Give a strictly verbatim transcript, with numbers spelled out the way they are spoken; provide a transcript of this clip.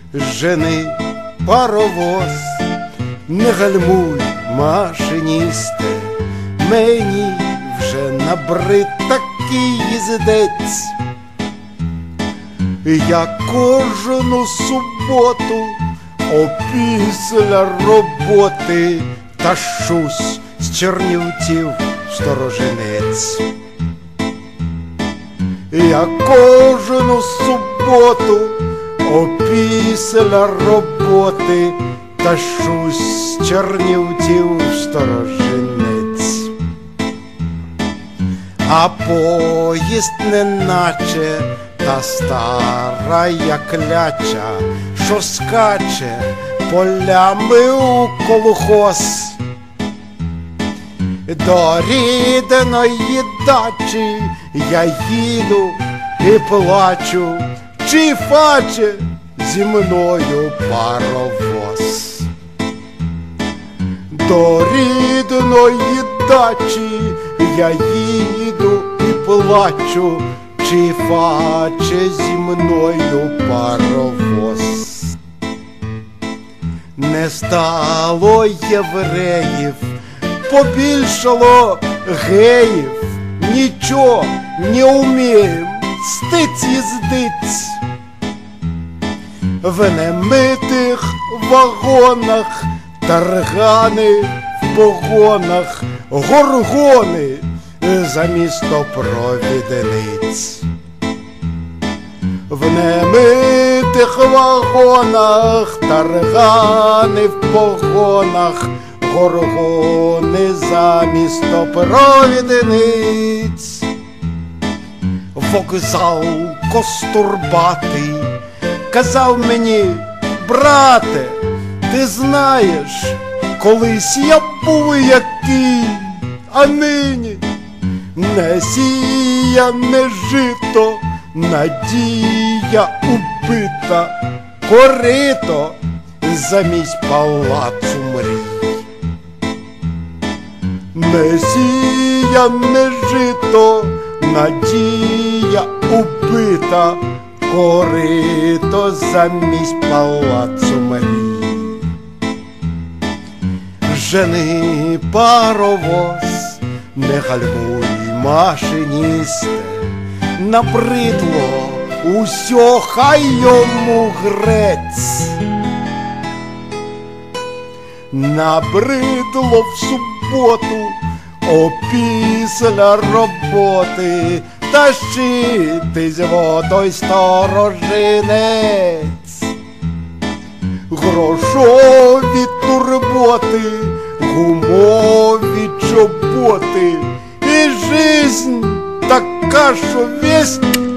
жени паровоз, не гальмуй, машиністе, мені вже набрид такий їздець. Я кожну суботу опісля роботи тащусь з Чернівців в Сторожинець. Я кожну суботу опісля роботи тащусь з Чернівців в Сторожинець. А поїзд неначе та стара кляча, що скаче полями у колхоз. До рідної дачі я їду і плачу, чи фаче зі мною паровоз. До рідної дачі я їду і плачу, чи фаче зі мною паровоз. Не стало євреїв, побільшало геїв, нічого не умієм, стиць їздиць. В немитих вагонах таргани в погонах, горгони замість провідниць. В немитих вагонах таргани в погонах, горгони замість провідниць. Вокзал Костурбатий казав мені: брате, ти знаєш, колись я був який, а нині не сіяне жито, надія убита, корито замість палацу мрій. Не сіяне жито, надія убита, корито замість палацу мрій. Жени паровоз, не гальмуй, машиністе, набридло усьо, хай йому грець. Набридло в суботу опісля роботи тащитись в той Сторожинець. Грошові турботи, гумові чоботи, і жизнь така, що весь